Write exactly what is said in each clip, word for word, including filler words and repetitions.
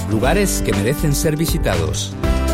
Lugares que merecen ser visitados.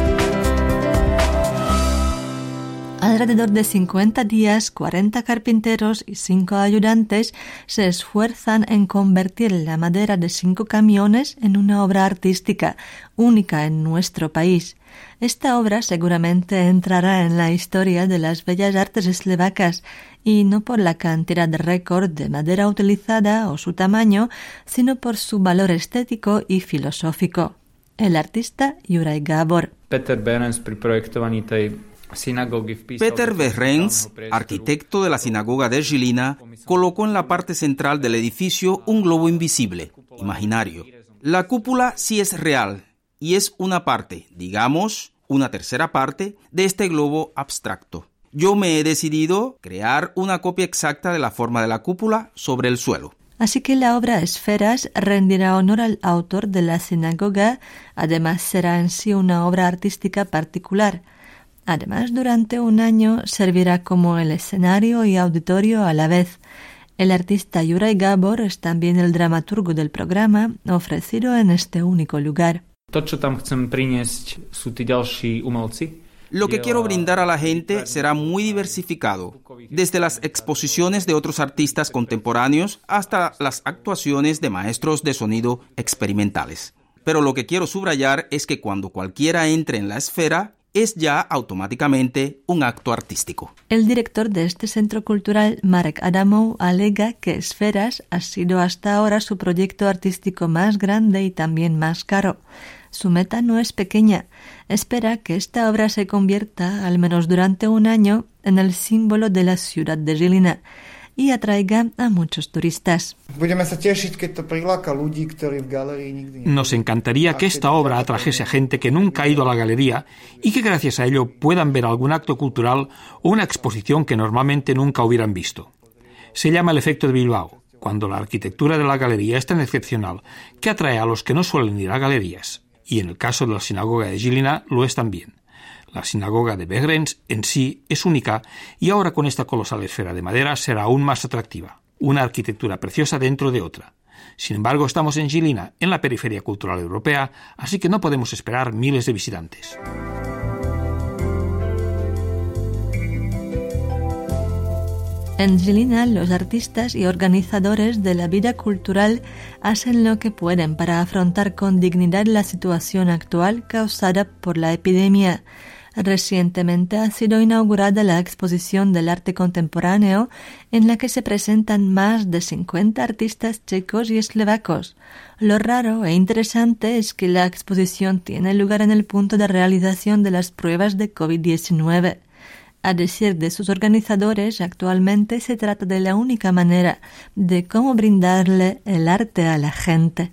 Alrededor de cincuenta días, cuarenta carpinteros y cinco ayudantes se esfuerzan en convertir la madera de cinco camiones en una obra artística, única en nuestro país. Esta obra seguramente entrará en la historia de las bellas artes eslovacas, y no por la cantidad de récord de madera utilizada o su tamaño, sino por su valor estético y filosófico. El artista Juraj Gábor. Peter Behrens pri projektovaní tej Peter Behrens, arquitecto de la sinagoga de Žilina, colocó en la parte central del edificio un globo invisible, imaginario. La cúpula sí es real y es una parte, digamos, una tercera parte de este globo abstracto. Yo me he decidido crear una copia exacta de la forma de la cúpula sobre el suelo. Así que la obra Esferas rendirá honor al autor de la sinagoga, además será en sí una obra artística particular. Además, durante un año servirá como el escenario y auditorio a la vez. El artista Juraj Gábor es también el dramaturgo del programa, ofrecido en este único lugar. Lo que quiero brindar a la gente será muy diversificado, desde las exposiciones de otros artistas contemporáneos hasta las actuaciones de maestros de sonido experimentales. Pero lo que quiero subrayar es que cuando cualquiera entre en la esfera, es ya automáticamente un acto artístico. El director de este centro cultural, Marek Adamov, alega que Esferas ha sido hasta ahora su proyecto artístico más grande y también más caro. Su meta no es pequeña. Espera que esta obra se convierta, al menos durante un año, en el símbolo de la ciudad de Žilina y atraiga a muchos turistas. Nos encantaría que esta obra atrajese a gente que nunca ha ido a la galería y que gracias a ello puedan ver algún acto cultural o una exposición que normalmente nunca hubieran visto. Se llama el efecto de Bilbao, cuando la arquitectura de la galería es tan excepcional que atrae a los que no suelen ir a galerías, y en el caso de la sinagoga de Žilina lo es también. La sinagoga de Behrens en sí es única y ahora con esta colosal esfera de madera será aún más atractiva. Una arquitectura preciosa dentro de otra. Sin embargo, estamos en Žilina, en la periferia cultural europea, así que no podemos esperar miles de visitantes. En Žilina, los artistas y organizadores de la vida cultural hacen lo que pueden para afrontar con dignidad la situación actual causada por la epidemia. Recientemente ha sido inaugurada la exposición del arte contemporáneo, en la que se presentan más de cincuenta artistas checos y eslovacos. Lo raro e interesante es que la exposición tiene lugar en el punto de realización de las pruebas de covid diecinueve. A decir de sus organizadores, actualmente se trata de la única manera de cómo brindarle el arte a la gente.